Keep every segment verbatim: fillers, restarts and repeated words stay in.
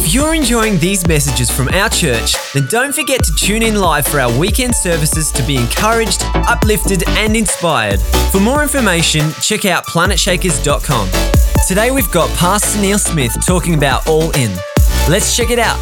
If you're enjoying these messages from our church, then don't forget to tune in live for our weekend services to be encouraged, uplifted, and inspired. For more information, check out planet shakers dot com. Today we've got Pastor Neil Smith talking about All In. Let's check it out.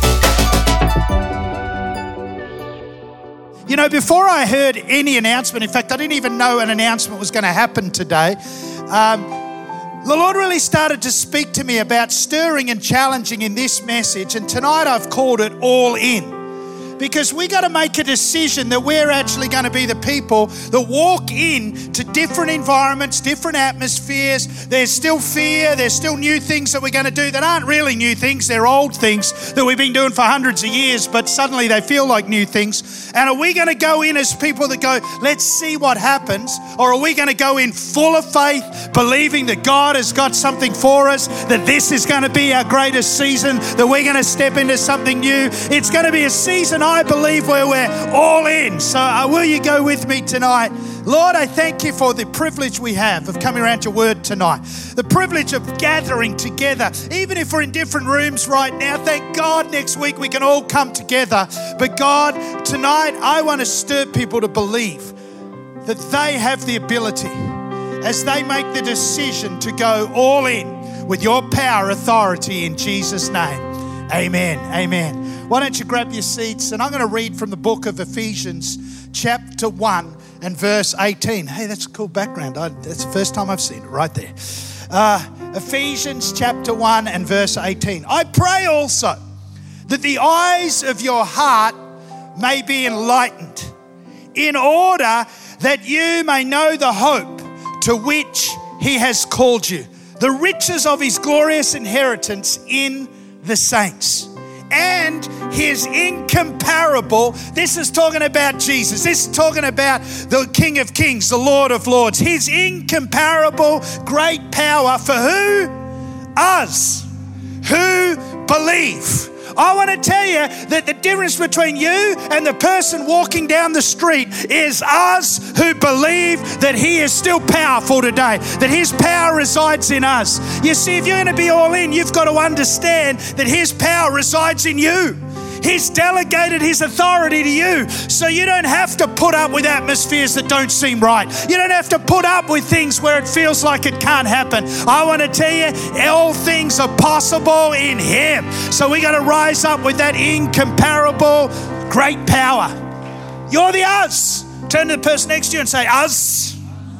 You know, before I heard any announcement, in fact, I didn't even know an announcement was going to happen today, um, the Lord really started to speak to me about stirring and challenging in this message, and tonight I've called it All In. Because we got to make a decision that we're actually going to be the people that walk in to different environments, different atmospheres. There's still fear. There's still new things that we're going to do that aren't really new things. They're old things that we've been doing for hundreds of years, but suddenly they feel like new things. And are we going to go in as people that go, let's see what happens? Or are we going to go in full of faith, believing that God has got something for us, that this is going to be our greatest season, that we're going to step into something new? It's going to be a season, I believe, where we're all in. So uh, will you go with me tonight? Lord, I thank you for the privilege we have of coming around your word tonight. The privilege of gathering together. Even if we're in different rooms right now, thank God next week we can all come together. But God, tonight I want to stir people to believe that they have the ability, as they make the decision, to go all in with your power, authority in Jesus' name. Amen. Amen. Why don't you grab your seats, and I'm going to read from the book of Ephesians chapter one and verse eighteen. Hey, that's a cool background. I, that's the first time I've seen it right there. Uh, Ephesians chapter one and verse eighteen. I pray also that the eyes of your heart may be enlightened, in order that you may know the hope to which he has called you, the riches of his glorious inheritance in the saints, and his incomparable, this is talking about Jesus, this is talking about the King of Kings, the Lord of Lords, his incomparable great power for who? Us, who believe. I want to tell you that the difference between you and the person walking down the street is us who believe that he is still powerful today, that his power resides in us. You see, if you're going to be all in, you've got to understand that his power resides in you. He's delegated his authority to you, so you don't have to put up with atmospheres that don't seem right. You don't have to put up with things where it feels like it can't happen. I want to tell you, all things are possible in him. So we got to rise up with that incomparable great power. You're the us. Turn to the person next to you and say, us.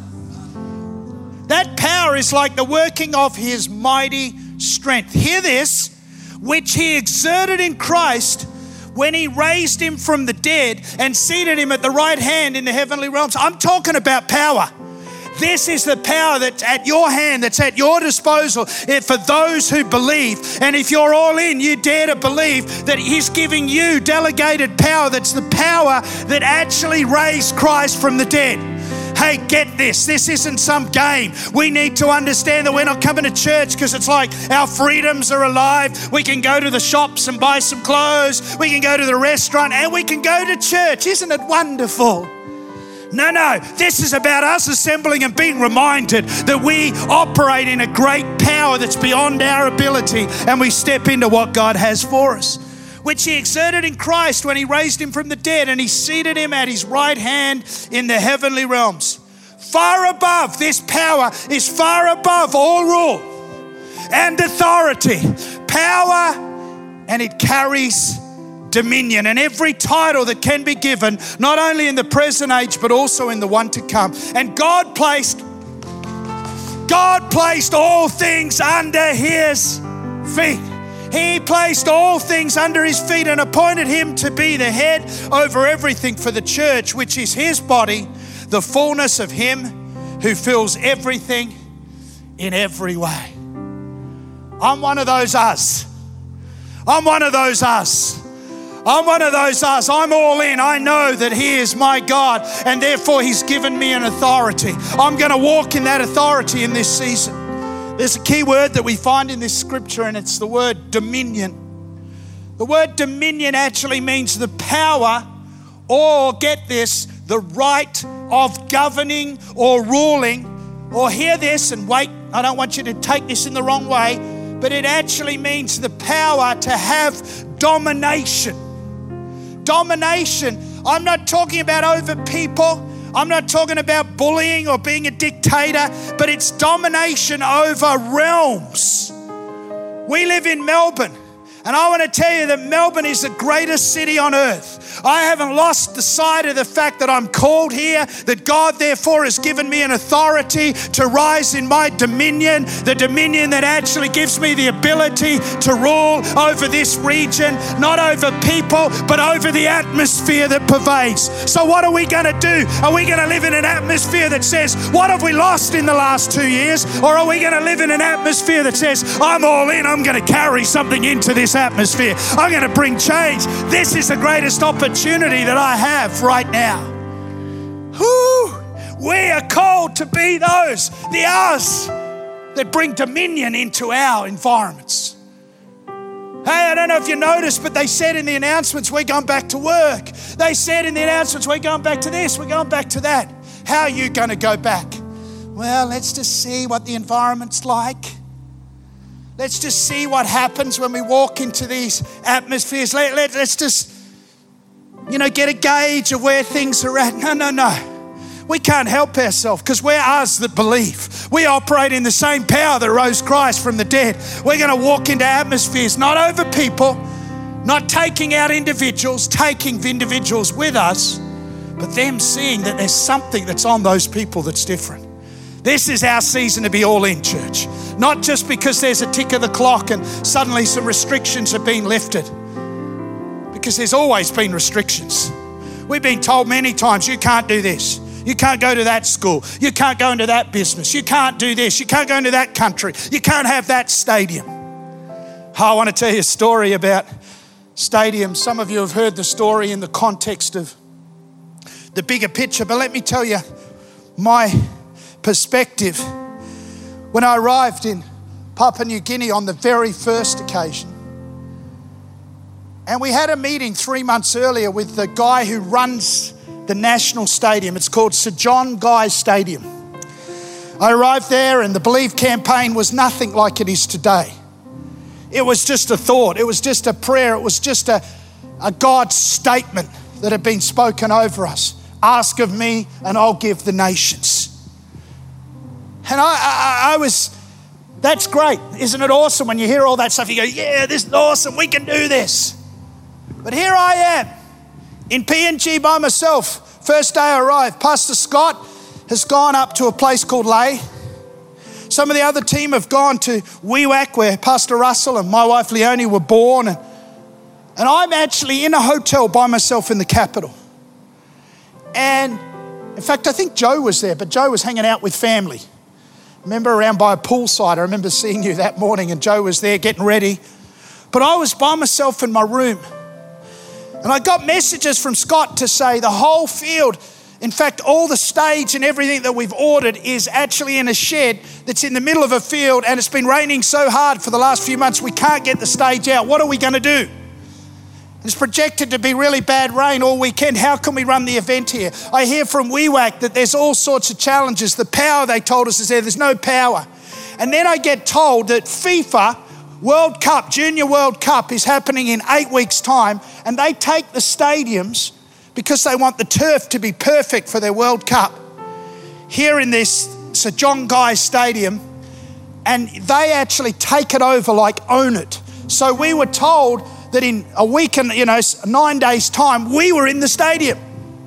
That power is like the working of his mighty strength. Hear this, which he exerted in Christ when he raised him from the dead and seated him at the right hand in the heavenly realms. I'm talking about power. This is the power that's at your hand, that's at your disposal for those who believe. And if you're all in, you dare to believe that he's giving you delegated power. That's the power that actually raised Christ from the dead. Hey, get this. This isn't some game. We need to understand that we're not coming to church because it's like our freedoms are alive. We can go to the shops and buy some clothes. We can go to the restaurant and we can go to church. Isn't it wonderful? No, no. This is about us assembling and being reminded that we operate in a great power that's beyond our ability, and we step into what God has for us, which he exerted in Christ when he raised him from the dead and he seated him at his right hand in the heavenly realms. Far above, this power is far above all rule and authority, power, and it carries dominion and every title that can be given, not only in the present age, but also in the one to come. And God placed, God placed all things under his feet. He placed all things under his feet and appointed him to be the head over everything for the church, which is his body, the fullness of him who fills everything in every way. I'm one of those us. I'm one of those us. I'm one of those us. I'm all in. I know that he is my God, and therefore he's given me an authority. I'm going to walk in that authority in this season. There's a key word that we find in this scripture, and it's the word dominion. The word dominion actually means the power, or get this, the right of governing or ruling, or hear this and wait, I don't want you to take this in the wrong way, but it actually means the power to have domination. Domination. I'm not talking about over people. I'm not talking about bullying or being a dictator, but it's domination over realms. We live in Melbourne, and I want to tell you that Melbourne is the greatest city on earth. I haven't lost the sight of the fact that I'm called here, that God therefore has given me an authority to rise in my dominion, the dominion that actually gives me the ability to rule over this region, not over people, but over the atmosphere that pervades. So what are we going to do? Are we going to live in an atmosphere that says, what have we lost in the last two years? Or are we going to live in an atmosphere that says, I'm all in, I'm going to carry something into this atmosphere. I'm going to bring change. This is the greatest opportunity that I have right now. Whoo! We are called to be those, the us, that bring dominion into our environments. Hey, I don't know if you noticed, but they said in the announcements, we're going back to work. They said in the announcements, we're going back to this, we're going back to that. How are you going to go back? Well, let's just see what the environment's like. Let's just see what happens when we walk into these atmospheres. Let, let, let's just, you know, get a gauge of where things are at. No, no, no. We can't help ourselves because we're us that believe. We operate in the same power that rose Christ from the dead. We're going to walk into atmospheres, not over people, not taking out individuals, taking individuals with us, but them seeing that there's something that's on those people that's different. This is our season to be all in, church. Not just because there's a tick of the clock and suddenly some restrictions have been lifted. Because there's always been restrictions. We've been told many times, you can't do this. You can't go to that school. You can't go into that business. You can't do this. You can't go into that country. You can't have that stadium. Oh, I want to tell you a story about stadiums. Some of you have heard the story in the context of the bigger picture, but let me tell you my perspective. When I arrived in Papua New Guinea on the very first occasion, and we had a meeting three months earlier with the guy who runs the national stadium. It's called Sir John Guy Stadium. I arrived there and the Believe campaign was nothing like it is today. It was just a thought. It was just a prayer. It was just a, a God statement that had been spoken over us. Ask of me and I'll give the nations. And I, I, I was, that's great. Isn't it awesome when you hear all that stuff? You go, yeah, this is awesome. We can do this. But here I am in P N G by myself. First day I arrived. Pastor Scott has gone up to a place called Lae. Some of the other team have gone to Wewak where Pastor Russell and my wife Leonie were born. And, and I'm actually in a hotel by myself in the capital. And in fact, I think Joe was there, but Joe was hanging out with family. Remember around by a poolside, I remember seeing you that morning and Joe was there getting ready. But I was by myself in my room. And I got messages from Scott to say the whole field, in fact, all the stage and everything that we've ordered is actually in a shed that's in the middle of a field, and it's been raining so hard for the last few months we can't get the stage out. What are we going to do? It's projected to be really bad rain all weekend. How can we run the event here? I hear from Wewak that there's all sorts of challenges. The power, they told us, is there. There's no power. And then I get told that FIFA World Cup, Junior World Cup is happening in eight weeks' time, and they take the stadiums because they want the turf to be perfect for their World Cup here in this Sir John Guy Stadium, and they actually take it over, like own it. So we were told that in a week and, you know, nine days' time, we were in the stadium.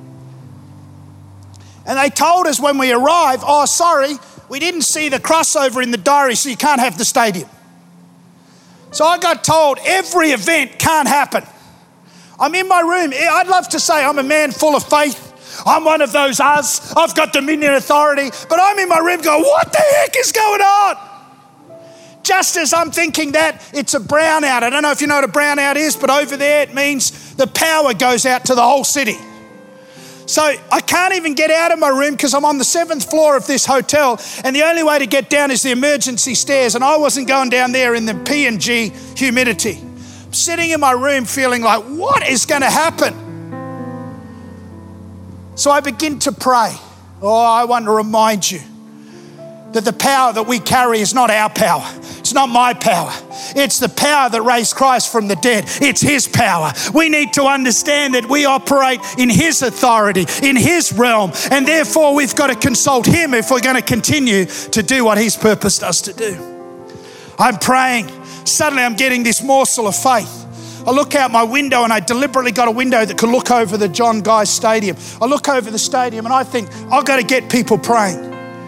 And they told us when we arrived, oh, sorry, we didn't see the crossover in the diary, so you can't have the stadium. So I got told every event can't happen. I'm in my room. I'd love to say I'm a man full of faith. I'm one of those us. I've got dominion authority. But I'm in my room going, what the heck is going on? Just as I'm thinking that, it's a brownout. I don't know if you know what a brownout is, but over there it means the power goes out to the whole city. So I can't even get out of my room because I'm on the seventh floor of this hotel, and the only way to get down is the emergency stairs, and I wasn't going down there in the P and G humidity. I'm sitting in my room feeling like, what is going to happen? So I begin to pray. Oh, I want to remind you that the power that we carry is not our power. It's It's not my power. It's the power that raised Christ from the dead. It's his power. We need to understand that we operate in his authority, in his realm, and therefore we've got to consult him if we're going to continue to do what he's purposed us to do. I'm praying. Suddenly I'm getting this morsel of faith. I look out my window, and I deliberately got a window that could look over the John Guy Stadium. I look over the stadium and I think, I've got to get people praying.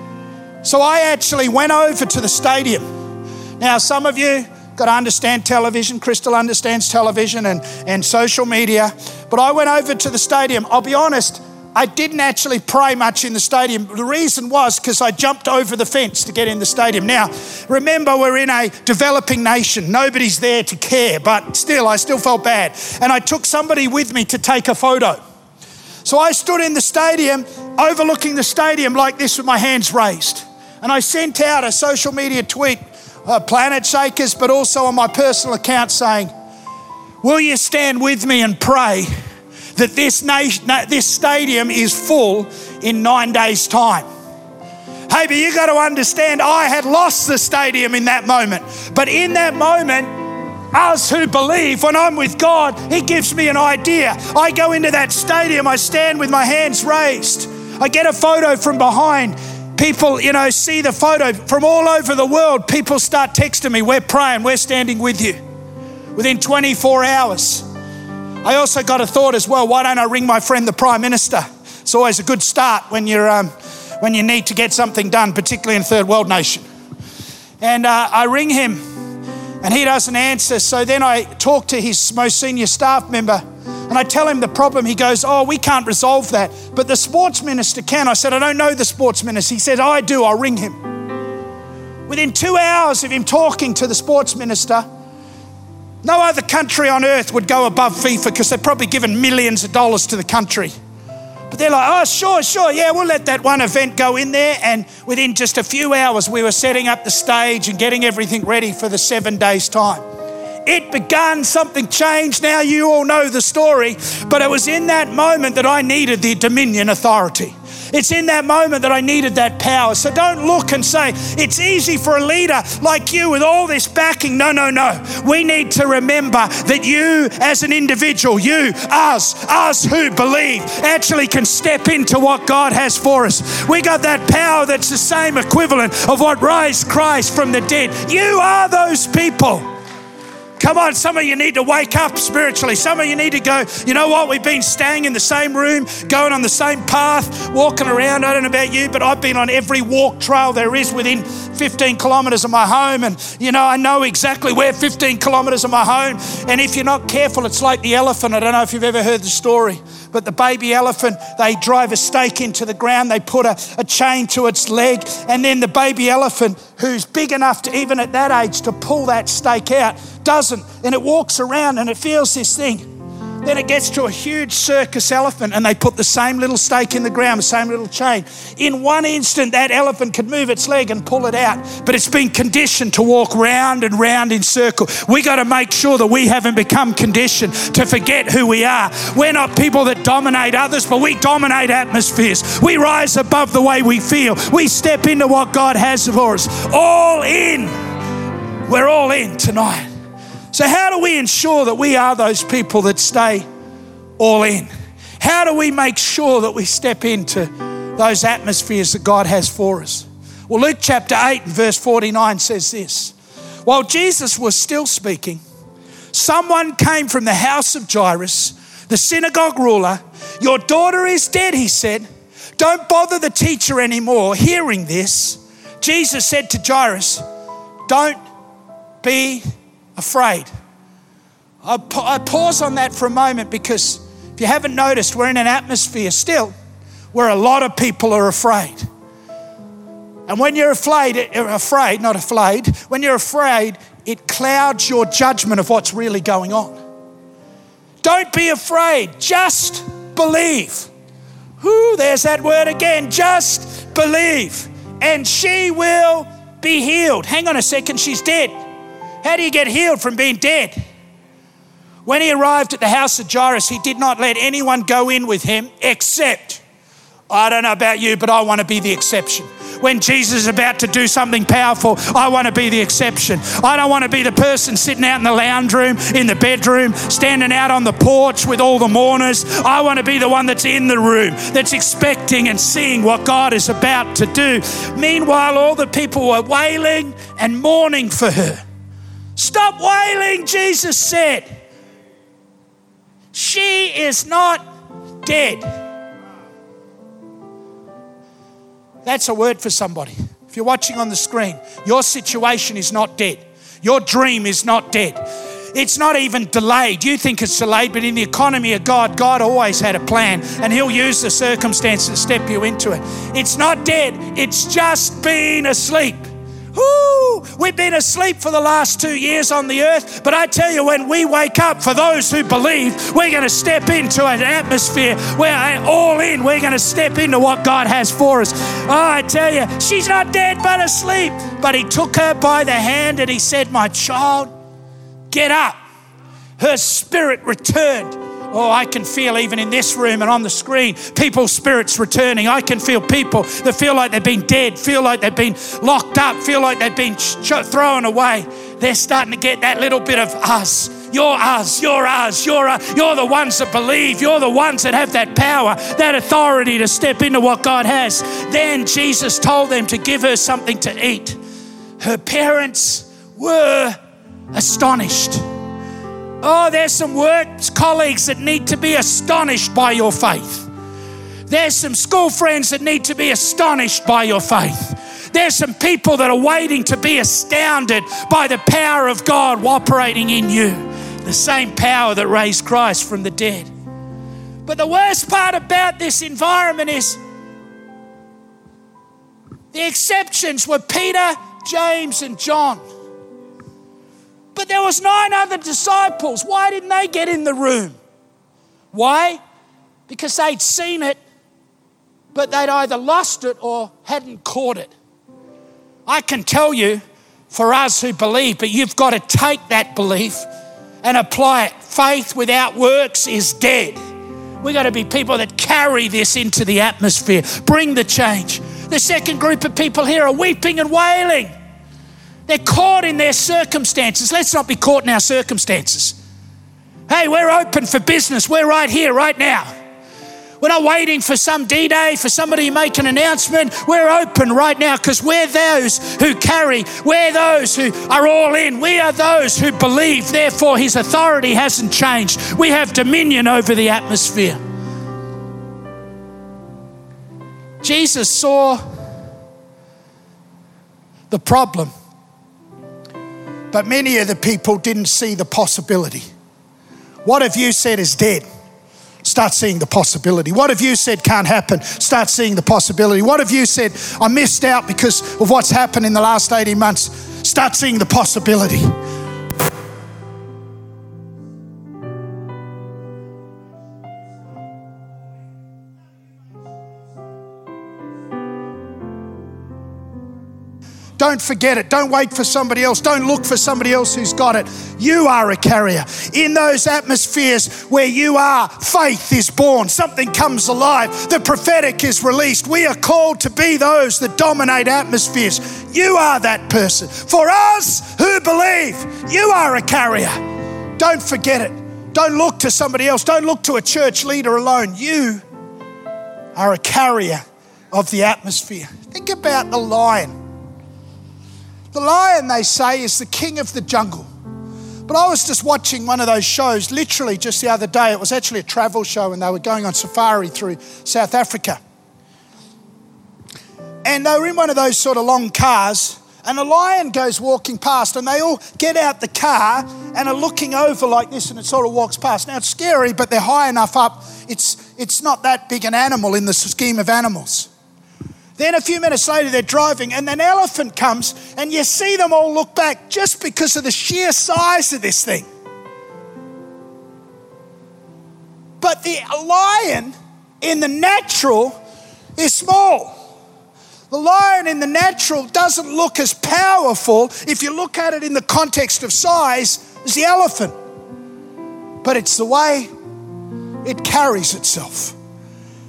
So I actually went over to the stadium. Now, some of you got to understand television. Crystal understands television and, and social media. But I went over to the stadium. I'll be honest, I didn't actually pray much in the stadium. The reason was because I jumped over the fence to get in the stadium. Now, remember, we're in a developing nation. Nobody's there to care, but still, I still felt bad. And I took somebody with me to take a photo. So I stood in the stadium, overlooking the stadium like this with my hands raised. And I sent out a social media tweet, uh, Planet Shakers, but also on my personal account saying, will you stand with me and pray that this nation, this stadium is full in nine days' time? Hey, but you got to understand, I had lost the stadium in that moment. But in that moment, us who believe, when I'm with God, he gives me an idea. I go into that stadium, I stand with my hands raised. I get a photo from behind. People, you know, see the photo from all over the world. People start texting me, we're praying, we're standing with you. Within twenty-four hours. I also got a thought as well, why don't I ring my friend, the Prime Minister? It's always a good start when you're um, when you need to get something done, particularly in a third world nation. And uh, I ring him and he doesn't answer. So then I talk to his most senior staff member and I tell him the problem. He goes, oh, we can't resolve that, but the sports minister can. I said, I don't know the sports minister. He said, I do, I'll ring him. Within two hours of him talking to the sports minister, no other country on earth would go above FIFA because they've probably given millions of dollars to the country. But they're like, oh, sure, sure, yeah, we'll let that one event go in there. And within just a few hours, we were setting up the stage and getting everything ready for the seven days' time. It begun, something changed. Now you all know the story, but it was in that moment that I needed the dominion authority. It's in that moment that I needed that power. So don't look and say, it's easy for a leader like you with all this backing. No, no, no. We need to remember that you as an individual, you, us, us who believe, actually can step into what God has for us. We got that power that's the same equivalent of what raised Christ from the dead. You are those people. Come on, some of you need to wake up spiritually. Some of you need to go, you know what, we've been staying in the same room, going on the same path, walking around. I don't know about you, but I've been on every walk trail there is within fifteen kilometres of my home. And, you know, I know exactly where fifteen kilometres of my home. And if you're not careful, it's like the elephant. I don't know if you've ever heard the story, but the baby elephant, they drive a stake into the ground. They put a, a chain to its leg. And then the baby elephant, who's big enough to even at that age to pull that stake out, doesn't, and it walks around and it feels this thing. Then it gets to a huge circus elephant and they put the same little stake in the ground, the same little chain. In one instant, that elephant could move its leg and pull it out, but it's been conditioned to walk round and round in circle. We got to make sure that we haven't become conditioned to forget who we are. We're not people that dominate others, but we dominate atmospheres. We rise above the way we feel. We step into what God has for us. All in. We're all in tonight. So how do we ensure that we are those people that stay all in? How do we make sure that we step into those atmospheres that God has for us? Well, Luke chapter eight and verse forty-nine says this. While Jesus was still speaking, someone came from the house of Jairus, the synagogue ruler. Your daughter is dead, he said. Don't bother the teacher anymore. Hearing this, Jesus said to Jairus, don't be afraid. I, I pause on that for a moment because if you haven't noticed, we're in an atmosphere still where a lot of people are afraid. And when you're afraid, afraid, not afraid, when you're afraid, it clouds your judgment of what's really going on. Don't be afraid, just believe. Whoo, there's that word again, just believe. And she will be healed. Hang on a second, she's dead. How do you get healed from being dead? When he arrived at the house of Jairus, he did not let anyone go in with him except, I don't know about you, but I want to be the exception. when Jesus is about to do something powerful, I want to be the exception. I don't want to be the person sitting out in the lounge room, in the bedroom, standing out on the porch with all the mourners. I want to be the one that's in the room, that's expecting and seeing what God is about to do. Meanwhile, all the people were wailing and mourning for her. Stop wailing, Jesus said. She is not dead. That's a word for somebody. If you're watching on the screen, your situation is not dead. Your dream is not dead. It's not even delayed. You think it's delayed, but in the economy of God, God always had a plan, and He'll use the circumstances to step you into it. It's not dead. It's just been asleep. Woo! We've been asleep for the last two years on the earth, but I tell you, when we wake up, for those who believe, we're going to step into an atmosphere where all in, we're going to step into what God has for us. Oh, I tell you, she's not dead but asleep. But He took her by the hand and He said, my child, get up. Her spirit returned. Oh, I can feel even in this room and on the screen, people's spirits returning. I can feel people that feel like they've been dead, feel like they've been locked up, feel like they've been ch- thrown away. They're starting to get that little bit of us. You're us, you're us, you're us. You're the ones that believe. You're the ones that have that power, that authority to step into what God has. Then Jesus told them to give her something to eat. Her parents were astonished. Oh, there's some work colleagues that need to be astonished by your faith. There's some school friends that need to be astonished by your faith. There's some people that are waiting to be astounded by the power of God operating in you. The same power that raised Christ from the dead. But the worst part about this environment is the exceptions were Peter, James, and John. But there was nine other disciples. Why didn't they get in the room? Why? Because they'd seen it, but they'd either lost it or hadn't caught it. I can tell you, for us who believe, but you've got to take that belief and apply it. Faith without works is dead. We've got to be people that carry this into the atmosphere, bring the change. The second group of people here are weeping and wailing. They're caught in their circumstances. Let's not be caught in our circumstances. Hey, we're open for business. We're right here, right now. We're not waiting for some D-Day, for somebody to make an announcement. We're open right now because we're those who carry. We're those who are all in. We are those who believe. Therefore, His authority hasn't changed. We have dominion over the atmosphere. Jesus saw the problem. But many of the people didn't see the possibility. What have you said is dead? Start seeing the possibility. What have you said can't happen? Start seeing the possibility. What have you said I missed out because of what's happened in the last eighteen months? Start seeing the possibility. Don't forget it. Don't wait for somebody else. Don't look for somebody else who's got it. You are a carrier. In those atmospheres where you are, faith is born. Something comes alive. The prophetic is released. We are called to be those that dominate atmospheres. You are that person. For us who believe, you are a carrier. Don't forget it. Don't look to somebody else. Don't look to a church leader alone. You are a carrier of the atmosphere. Think about the lion. The lion, they say, is the king of the jungle. But I was just watching one of those shows, literally just the other day. It was actually a travel show and they were going on safari through South Africa. And they were in one of those sort of long cars and a lion goes walking past and they all get out the car and are looking over like this and it sort of walks past. Now it's scary, but they're high enough up. It's, it's not that big an animal in the scheme of animals. Then a few minutes later, they're driving and an elephant comes and you see them all look back just because of the sheer size of this thing. But the lion in the natural is small. The lion in the natural doesn't look as powerful if you look at it in the context of size as the elephant. But it's the way it carries itself.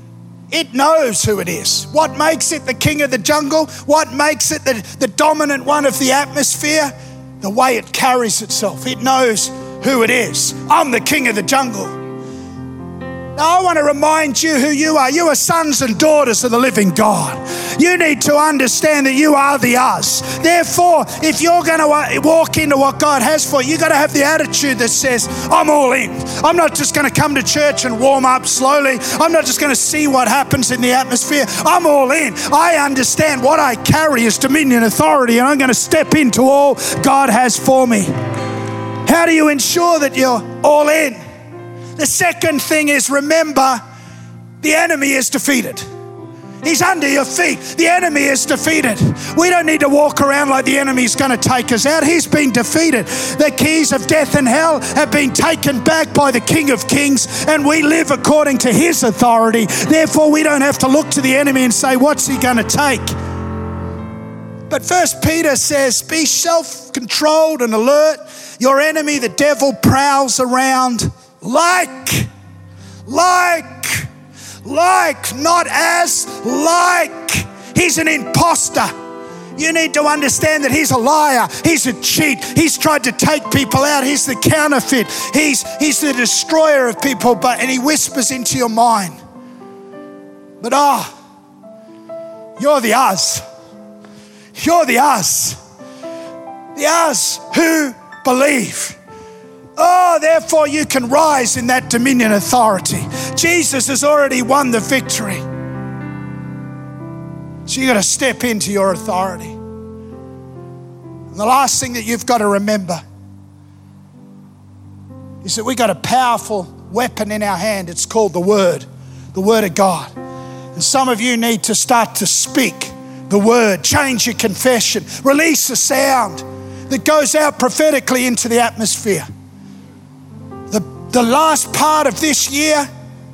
It knows who it is. What makes it the king of the jungle? What makes it the, the dominant one of the atmosphere? The way it carries itself. It knows who it is. I'm the king of the jungle. Now, I want to remind you who you are. You are sons and daughters of the living God. You need to understand that you are the us. Therefore, if you're going to walk into what God has for you, you've got to have the attitude that says, I'm all in. I'm not just going to come to church and warm up slowly. I'm not just going to see what happens in the atmosphere. I'm all in. I understand what I carry is dominion authority, and I'm going to step into all God has for me. How do you ensure that you're all in? The second thing is, remember, the enemy is defeated. He's under your feet. The enemy is defeated. We don't need to walk around like the enemy's going to take us out. He's been defeated. The keys of death and hell have been taken back by the King of Kings, and we live according to his authority. Therefore, we don't have to look to the enemy and say, what's he going to take? But First Peter says, be self-controlled and alert. Your enemy, the devil, prowls around like, like, like, not as, like. He's an imposter. You need to understand that he's a liar. He's a cheat. He's tried to take people out. He's the counterfeit. He's, he's the destroyer of people, but and he whispers into your mind. But ah, oh, you're the us. You're the us. The us who believe. Oh, therefore you can rise in that dominion authority. Jesus has already won the victory. So you got to step into your authority. And the last thing that you've got to remember is that we got a powerful weapon in our hand. It's called the Word, the Word of God. And some of you need to start to speak the Word, change your confession, release a sound that goes out prophetically into the atmosphere. The, the last part of this year,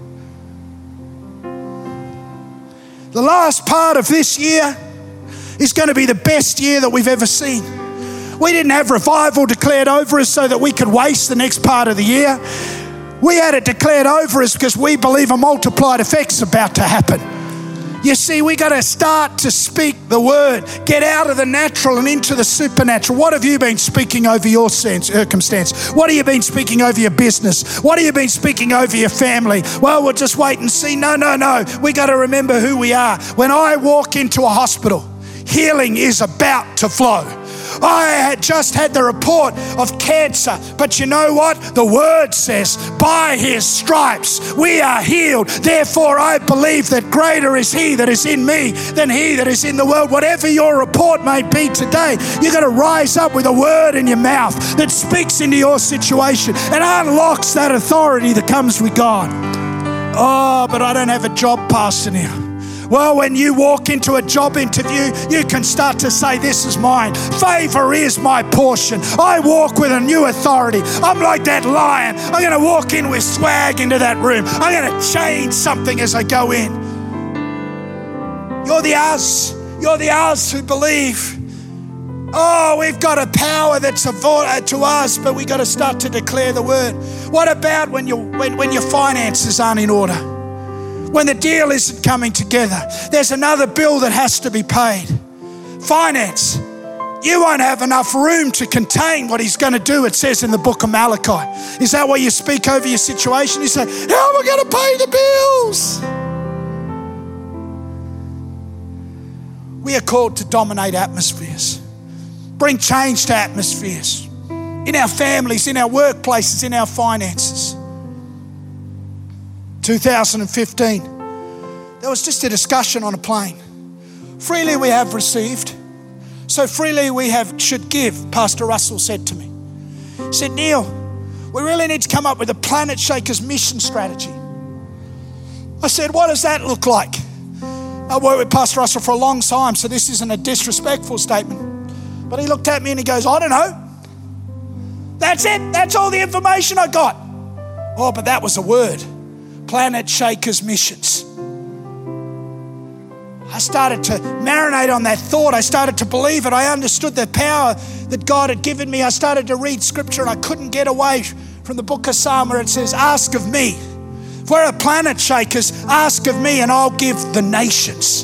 the last part of this year is going to be the best year that we've ever seen. We didn't have revival declared over us so that we could waste the next part of the year. We had it declared over us because we believe a multiplied effect's about to happen. You see, we got to start to speak the word. Get out of the natural and into the supernatural. What have you been speaking over your circumstance? What have you been speaking over your business? What have you been speaking over your family? Well, we'll just wait and see. No, no, no. We got to remember who we are. When I walk into a hospital, healing is about to flow. I had just had the report of cancer, but you know what? The word says, by his stripes we are healed. Therefore, I believe that greater is he that is in me than he that is in the world. Whatever your report may be today, you're going to rise up with a word in your mouth that speaks into your situation and unlocks that authority that comes with God. Oh, but I don't have a job, Pastor Neil. Well, when you walk into a job interview, you can start to say, this is mine. Favor is my portion. I walk with a new authority. I'm like that lion. I'm going to walk in with swag into that room. I'm going to change something as I go in. You're the us. You're the us who believe. Oh, we've got a power that's to us, but we've got to start to declare the word. What about when, you, when, when your finances aren't in order? When the deal isn't coming together, there's another bill that has to be paid. Finance. You won't have enough room to contain what he's going to do, it says in the book of Malachi. Is that why you speak over your situation? You say, how am I going to pay the bills? We are called to dominate atmospheres. Bring change to atmospheres. In our families, in our workplaces, in our finances. two thousand fifteen, there was just a discussion on a plane. Freely we have received, so freely we have should give, Pastor Russell said to me. He said, Neil, we really need to come up with a Planet Shakers mission strategy. I said, what does that look like? I worked with Pastor Russell for a long time, so this isn't a disrespectful statement. But he looked at me and he goes, I don't know. That's it. That's all the information I got. Oh, but that was a word. Planet Shakers missions. I started to marinate on that thought. I started to believe it. I understood the power that God had given me. I started to read scripture and I couldn't get away from the book of Psalm where it says, ask of me, If we're a Planet Shakers, ask of me and I'll give the nations.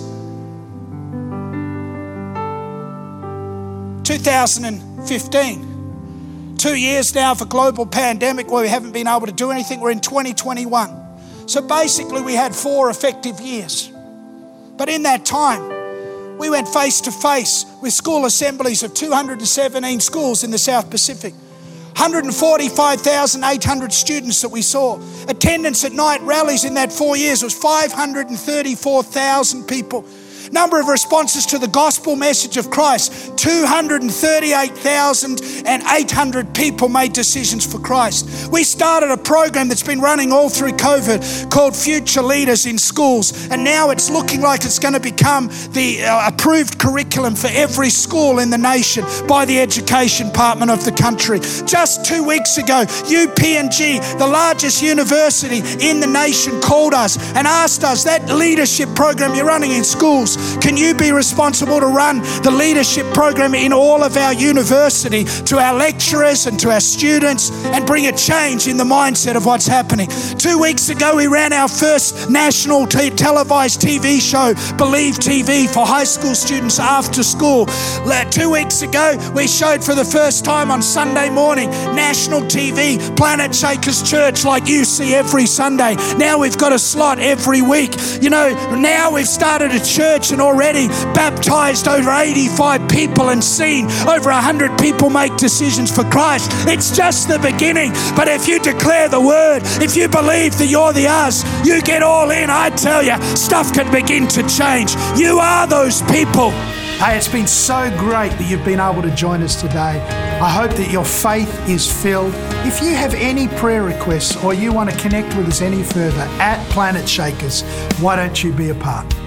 two thousand fifteen, two years now of a global pandemic where we haven't been able to do anything. We're in twenty twenty-one. So basically we had four effective years. But in that time, we went face to face with school assemblies of two hundred seventeen schools in the South Pacific. one hundred forty-five thousand eight hundred students that we saw. Attendance at night rallies in that four years was five hundred thirty-four thousand people. Number of responses to the gospel message of Christ, two hundred thirty-eight thousand eight hundred people made decisions for Christ. We started a program that's been running all through COVID called Future Leaders in Schools, and now it's looking like it's going to become the uh, approved curriculum for every school in the nation by the Education Department of the country. Just two weeks ago, U P N G, the largest university in the nation, called us and asked us, that leadership program you're running in schools, can you be responsible to run the leadership program in all of our university to our lecturers and to our students and bring a change in the mindset of what's happening? Two weeks ago, we ran our first national t- televised T V show, Believe T V, for high school students after school. Two weeks ago, we showed for the first time on Sunday morning, national T V, Planet Shakers Church, like you see every Sunday. Now we've got a slot every week. You know, now we've started a church and already baptized over eighty-five people and seen over one hundred people make decisions for Christ. It's just the beginning. But if you declare the word, if you believe that you're the us, you get all in, I tell you, stuff can begin to change. You are those people. Hey, it's been so great that you've been able to join us today. I hope that your faith is filled. If you have any prayer requests or you want to connect with us any further at Planet Shakers, why don't you be a part?